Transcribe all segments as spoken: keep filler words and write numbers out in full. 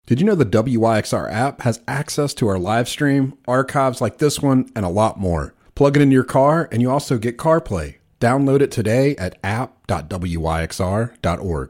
Did you know the W Y X R app has access to our live stream, archives like this one, and a lot more? Plug it into your car, and you also get CarPlay. Download it today at app dot w y x r dot org.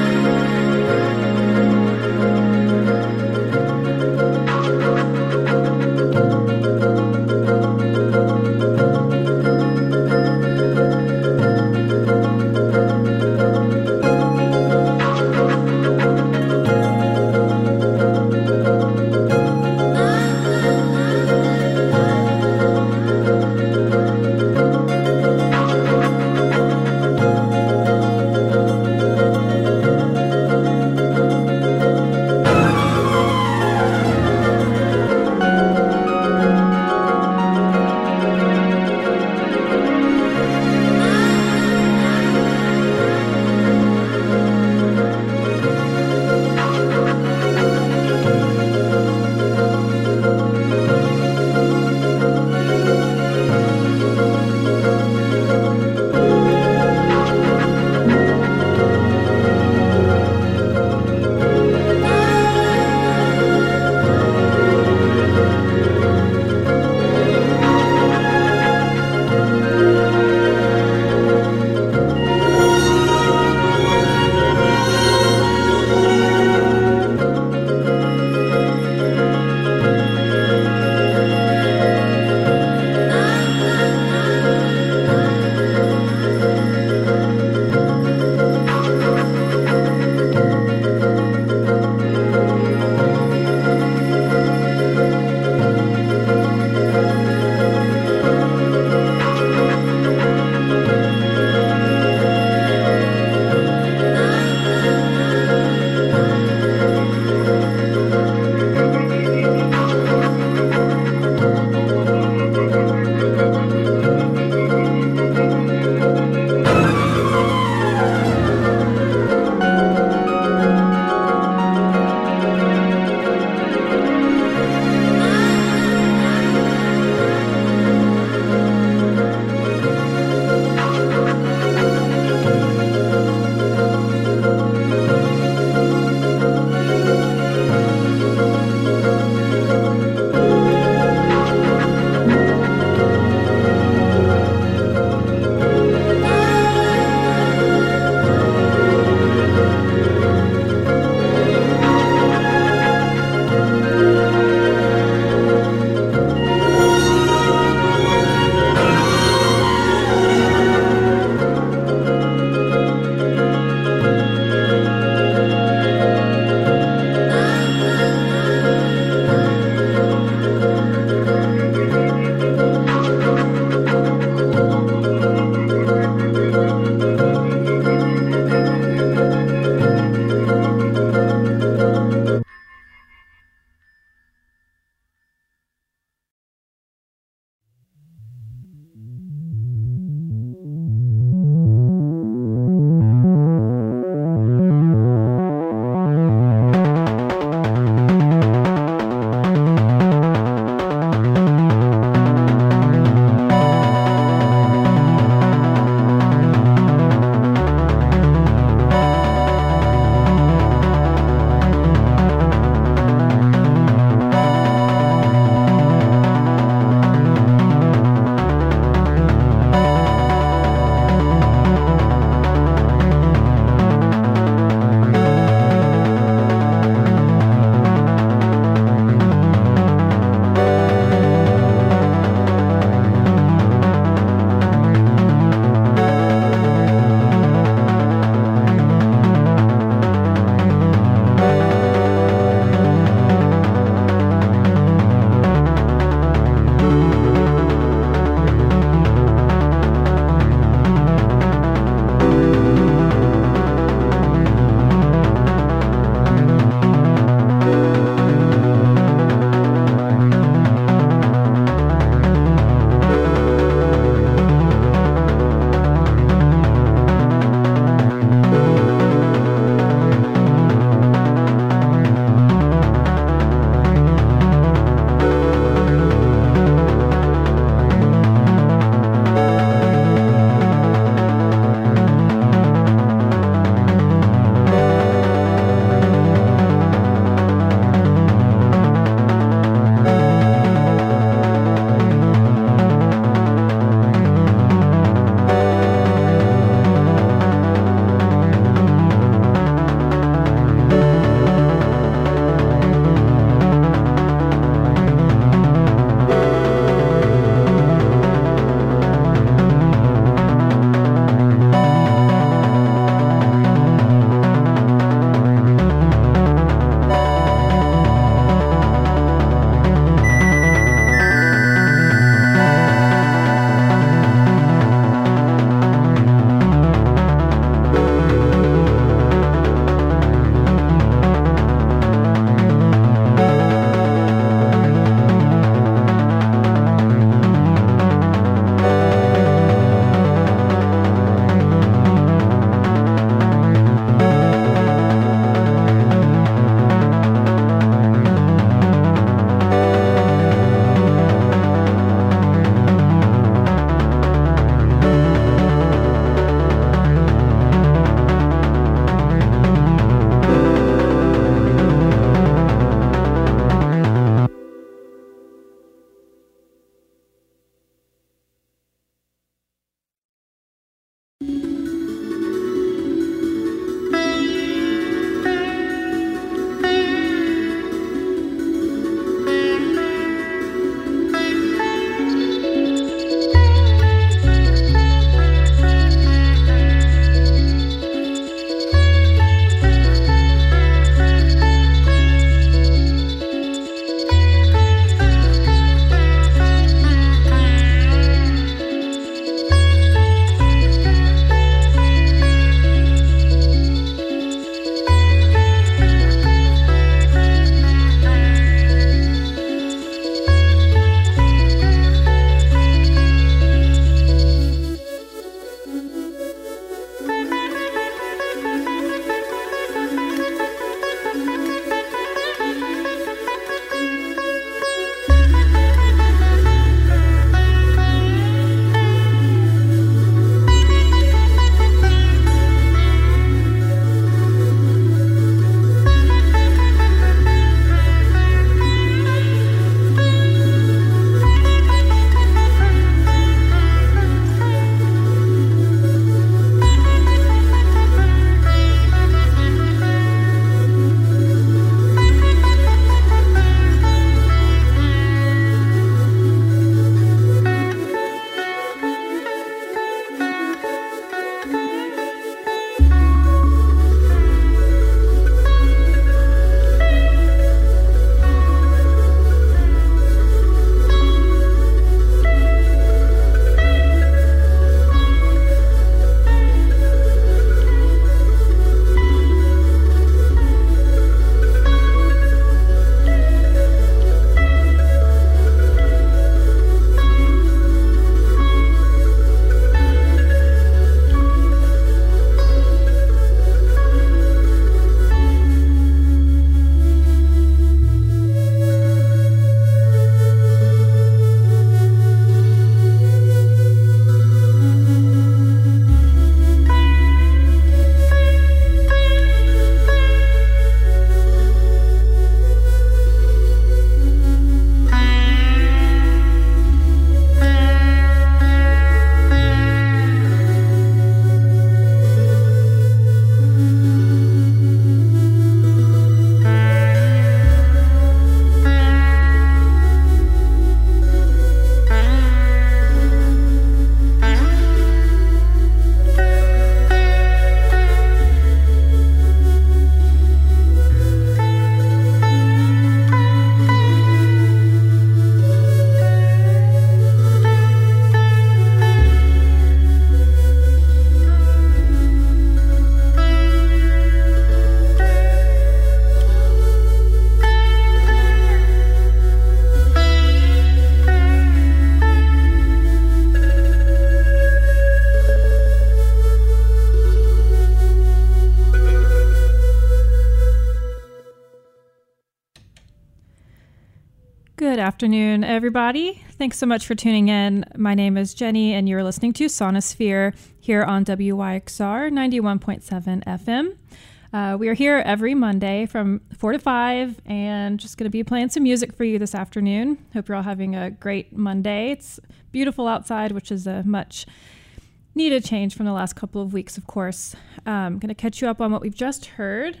Good afternoon, everybody. Thanks so much for tuning in. My name is Jenny, and you're listening to Sonosphere here on W Y X R ninety-one point seven F M. Uh, we are here every Monday from four to five, and just going to be playing some music for you this afternoon. Hope you're all having a great Monday. It's beautiful outside, which is a much needed change from the last couple of weeks, of course. I'm going to catch you up on what we've just heard.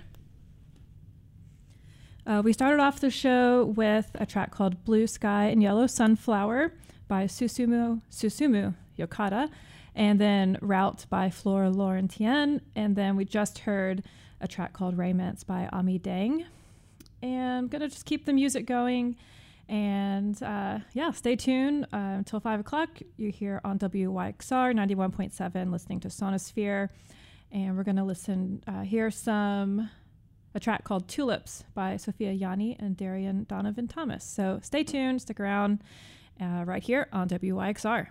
Uh, we started off the show with a track called Blue Sky and Yellow Sunflower by Susumu, Susumu Yokata, and then Route by Flora Laurentien. And then we just heard a track called Rayments by Ami Deng. And I'm going to just keep the music going. And uh, yeah, stay tuned uh, until five o'clock. You're here on W Y X R ninety-one point seven listening to Sonosphere. And we're going to listen, uh, hear some... a track called Tulips by Sophia Yanni and Darian Donovan Thomas. So stay tuned, stick around uh, right here on W Y X R.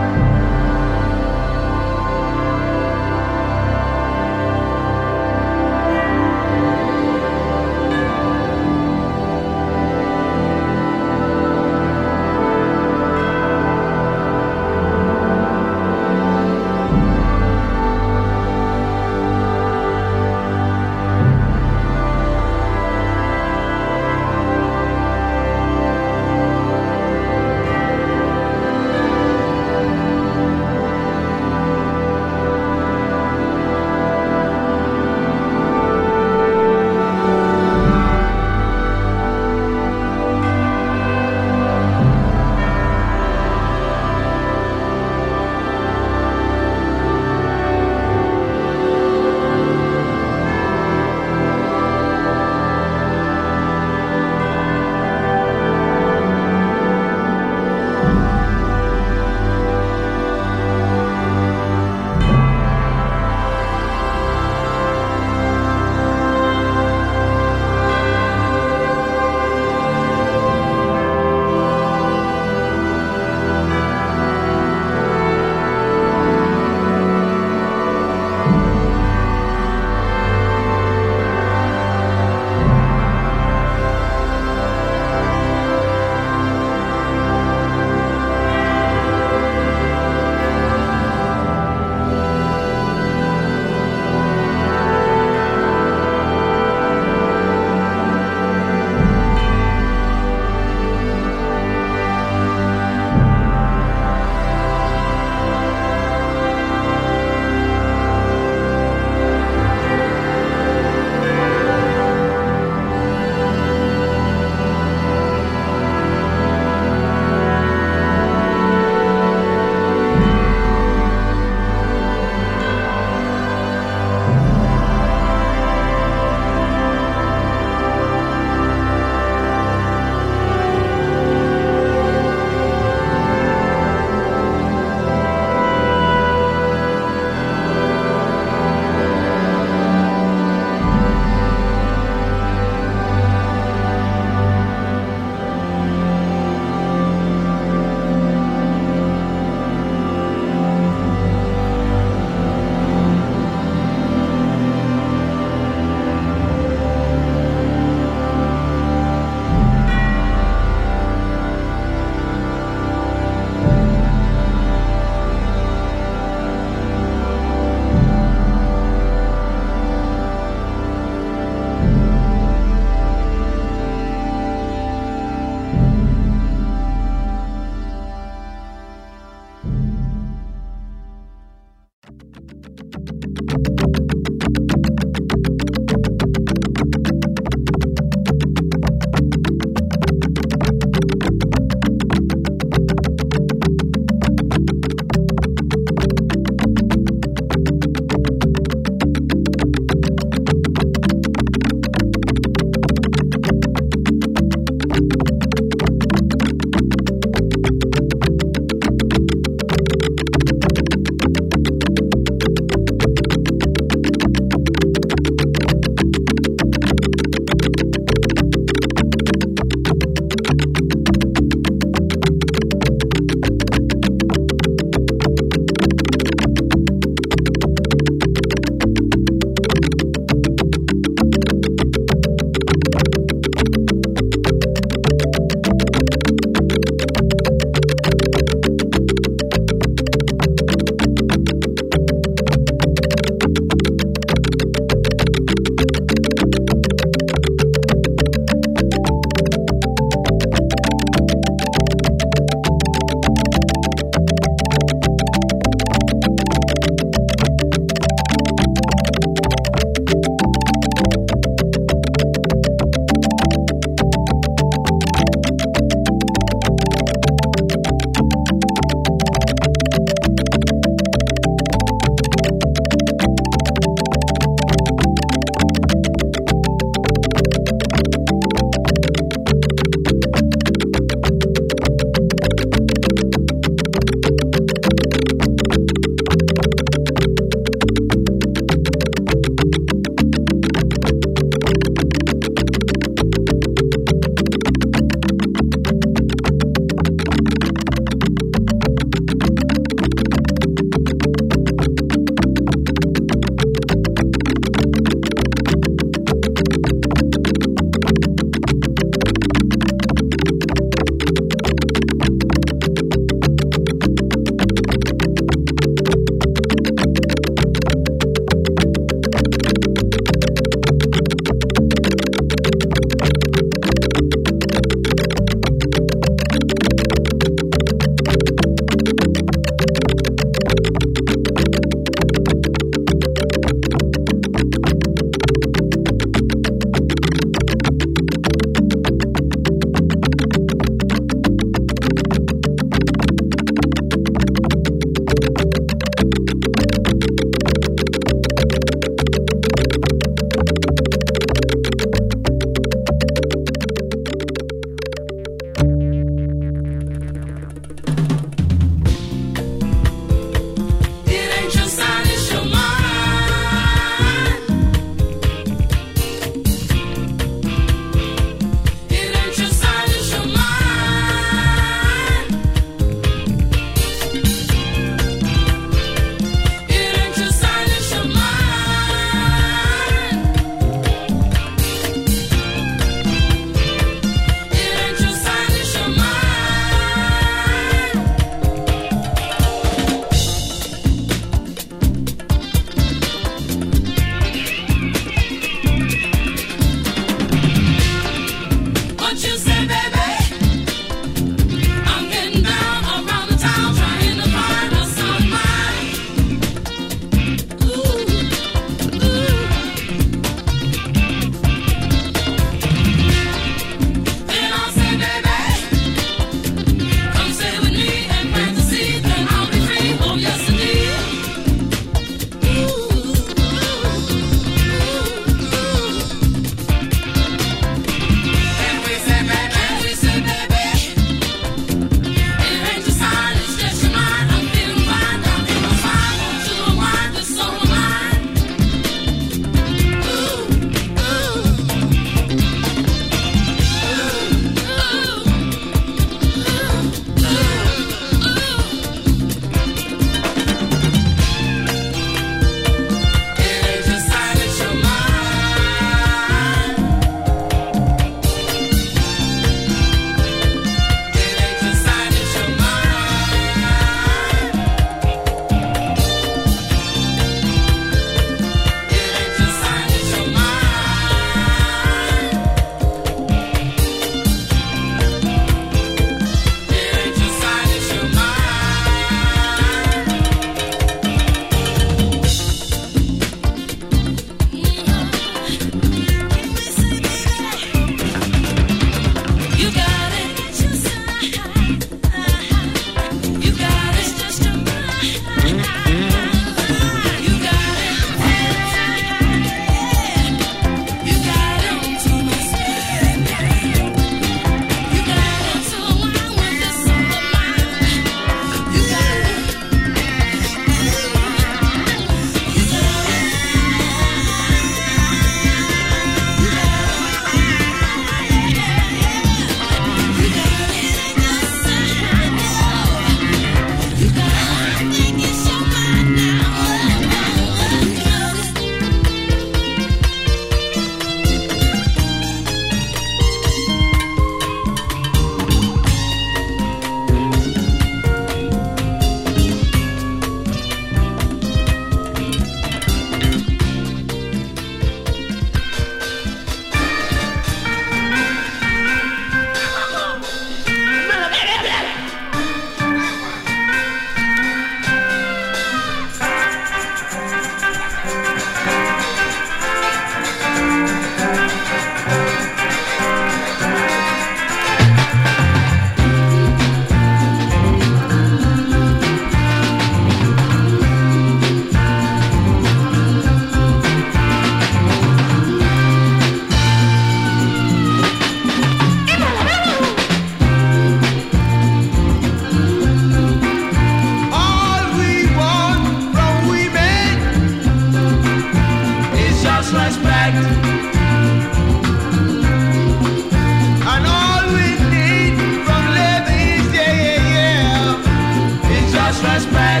And all we need from living is, yeah, yeah, yeah, is just respect.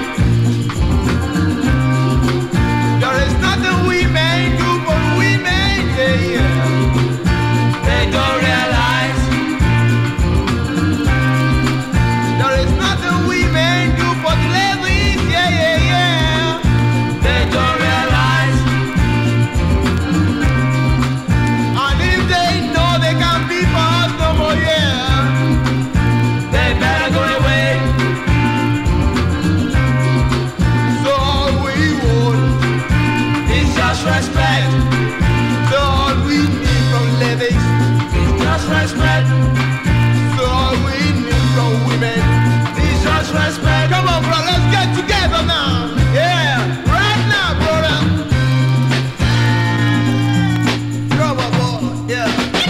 There is nothing we may do for women, yeah, yeah. They don't realize. There is nothing we may do for the ladies, yeah, yeah, yeah. They don't realize. And if they know they can't be for us no more, yeah, they better go away. So all we want is just respect. So all we need from ladies is just respect. So all we need from women is just respect. Come on, brother, let's get together now. Yeah, right now, brother. Come on, boy. Yeah.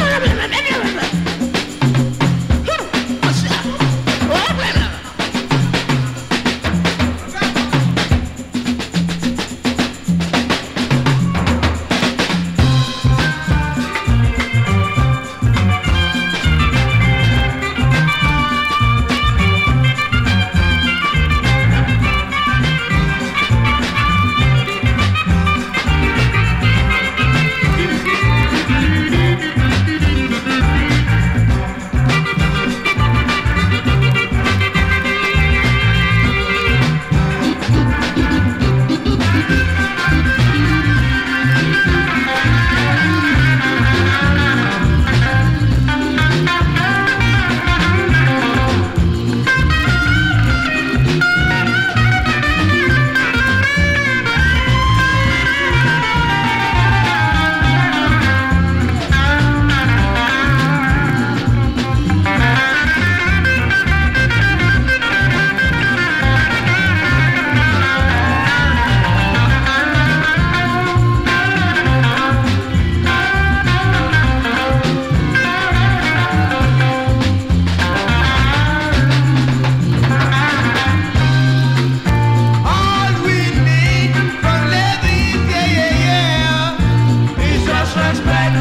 All we need from ladies, yeah, yeah, yeah, is just respect.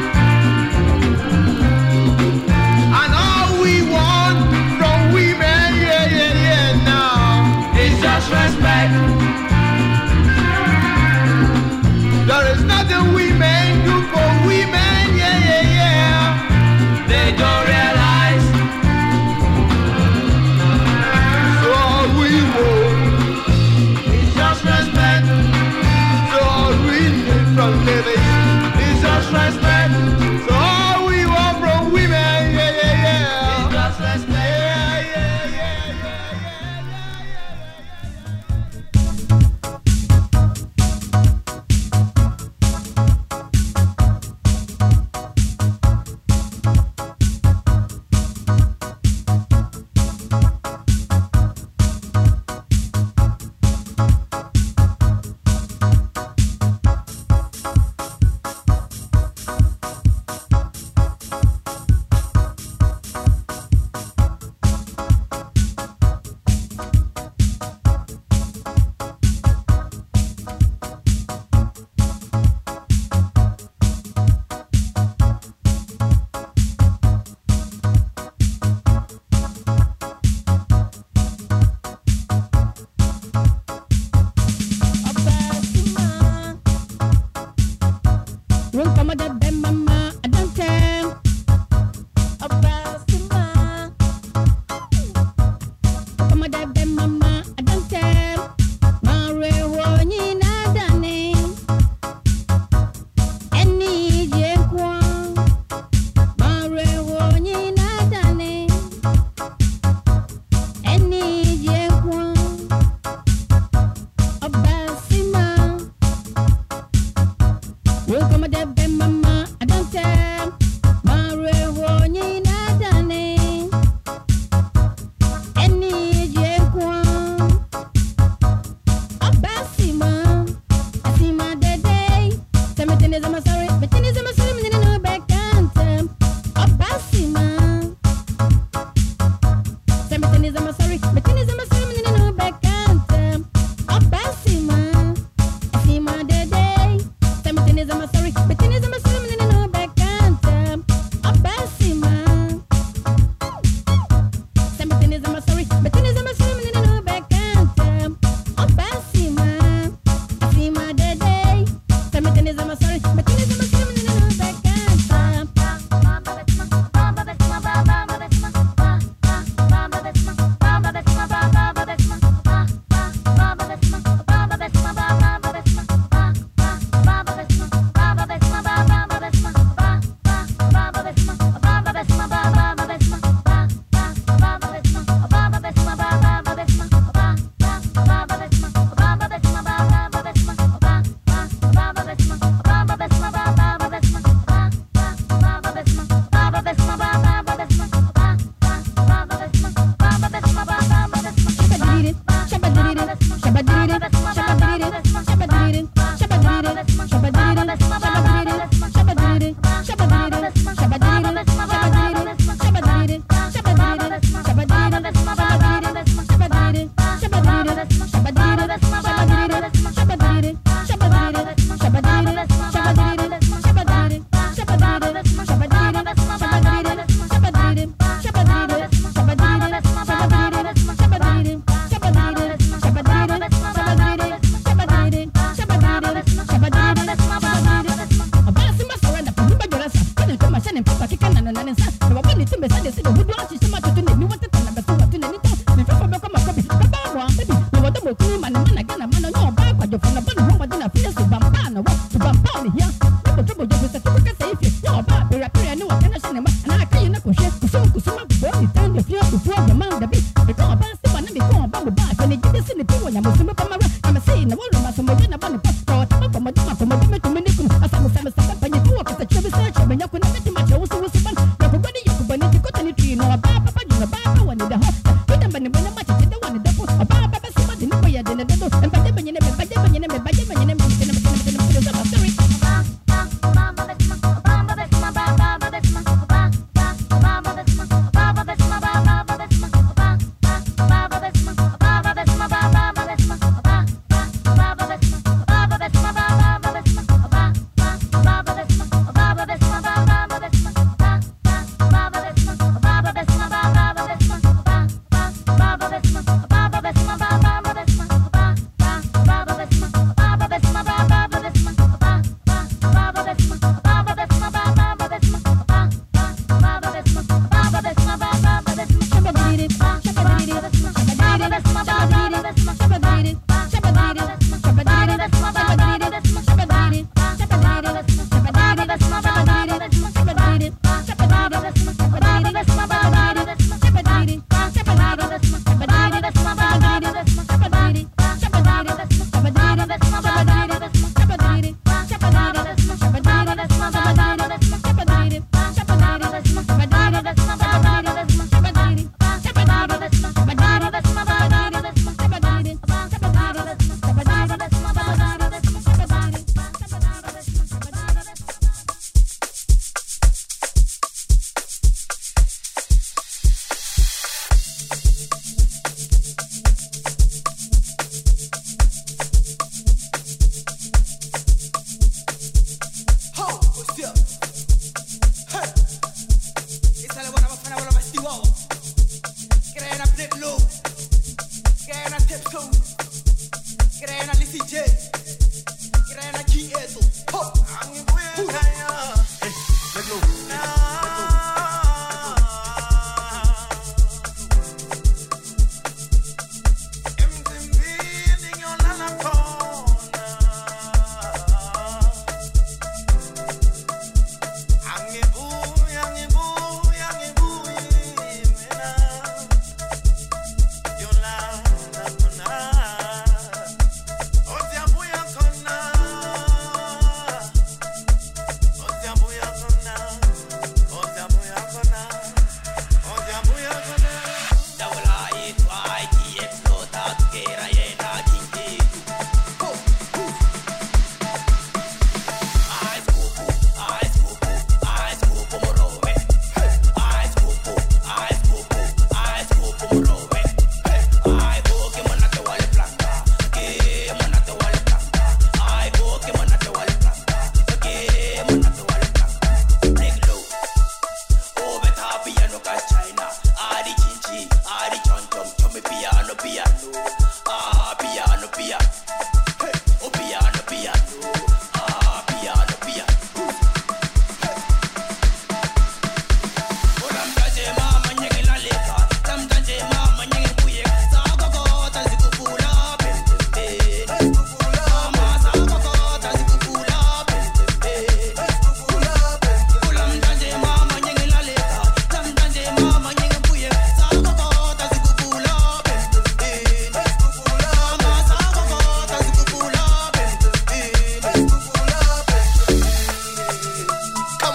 And all we want from women, yeah, yeah, yeah, now is just respect. There is nothing we may do for women, yeah, yeah, yeah. They don't realize. So all we want is just respect. So all we need from ladies is just respect. So all we want from women, yeah, yeah, yeah, is just respect. Yeah, yeah, yeah, yeah, Sorry, but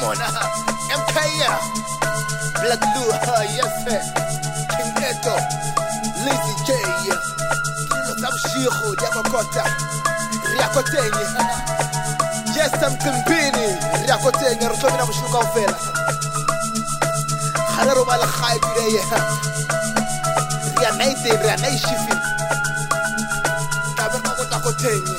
Come on, uh, Empire, Black Blue, uh, yes sir, King Edo, Lizzy J, Kilo Tamshiho, Diabakota, Riakotenye, yes I'm Kimpini, Riakotenye, Rutomina Mushuka Fela, Hararo Malakai today, Ria Naite, Ria Naishifi, Tabakota Kotenye,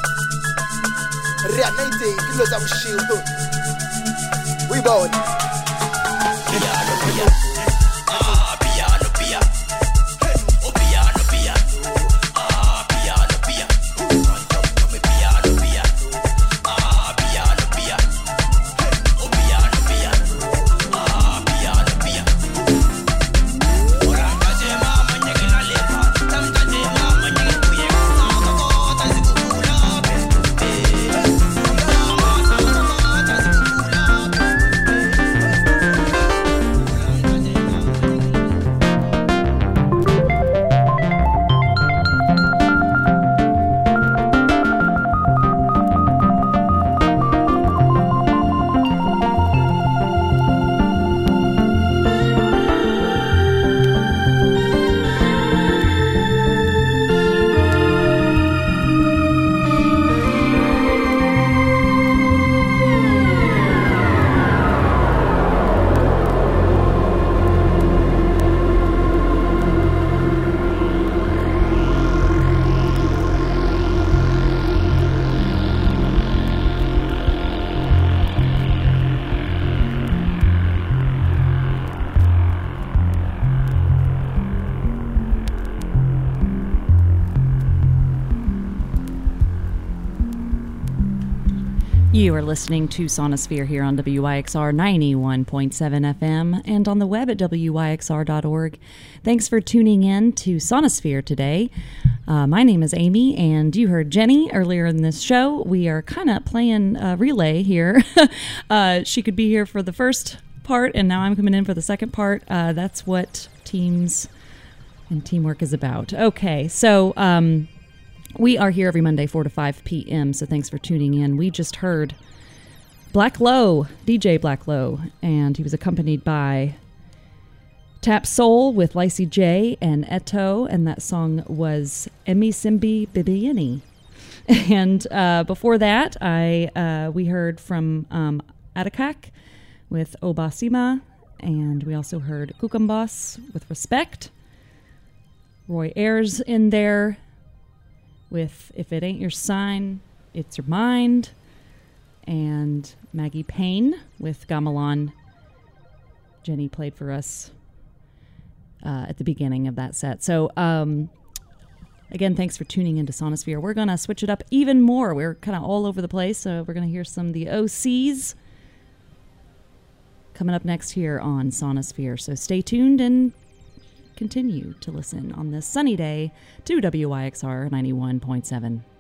Ria Naite, Kilo Tamshiho. We bowed. Piano, piano. Ah, piano, piano. Oh, piano, piano. Ah, piano, piano. Front up to me, piano, piano. Ah, piano, piano. Oh, piano, piano. Ah, piano, piano. Orang kaje mama nyeke na lepa. Tam kaje mama nyeke kuye. Sama ko tazi kukula be. You are listening to Sonosphere here on W Y X R ninety-one point seven F M and on the web at W Y X R dot org. Thanks for tuning in to Sonosphere today. Uh, my name is Amy, and you heard Jenny earlier in this show. We are kind of playing a relay here. uh, she could be here for the first part, and now I'm coming in for the second part. Uh, that's what teams and teamwork is about. Okay, so... Um, We are here every Monday, four to five p.m., so thanks for tuning in. We just heard Black Low, D J Black Low, and he was accompanied by Tap Soul with Lacey J and Eto, and that song was Emi Simbi Bibiani. And uh, before that, I uh, we heard from um, Atakak with Obasima, and we also heard Kukambas with Respect. Roy Ayers in there with If It Ain't Your Sign, It's Your Mind, and Maggie Payne with Gamelan. Jenny played for us uh, at the beginning of that set. So, um, again, thanks for tuning into Sonosphere. We're going to switch it up even more. We're kind of all over the place, so we're going to hear some of the O Cs coming up next here on Sonosphere. So stay tuned and continue to listen on this sunny day to W Y X R ninety-one point seven.